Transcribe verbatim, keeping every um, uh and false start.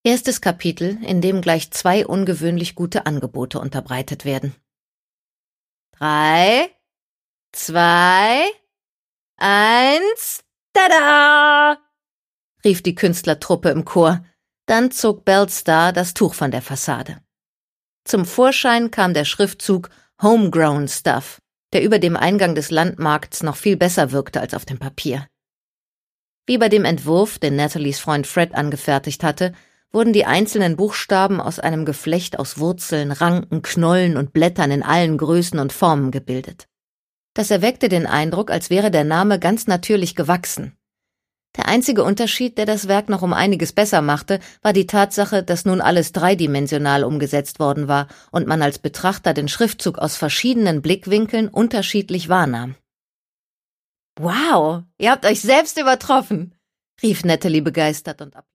Erstes Kapitel, in dem gleich zwei ungewöhnlich gute Angebote unterbreitet werden. Drei, zwei, eins, tada! Rief die Künstlertruppe im Chor. Dann zog Bellstar das Tuch von der Fassade. Zum Vorschein kam der Schriftzug Homegrown Stuff, der über dem Eingang des Landmarkts noch viel besser wirkte als auf dem Papier. Wie bei dem Entwurf, den Nathalies Freund Fred angefertigt hatte, wurden die einzelnen Buchstaben aus einem Geflecht aus Wurzeln, Ranken, Knollen und Blättern in allen Größen und Formen gebildet. Das erweckte den Eindruck, als wäre der Name ganz natürlich gewachsen. Der einzige Unterschied, der das Werk noch um einiges besser machte, war die Tatsache, dass nun alles dreidimensional umgesetzt worden war und man als Betrachter den Schriftzug aus verschiedenen Blickwinkeln unterschiedlich wahrnahm. »Wow, ihr habt euch selbst übertroffen«, rief Natalie begeistert und ab.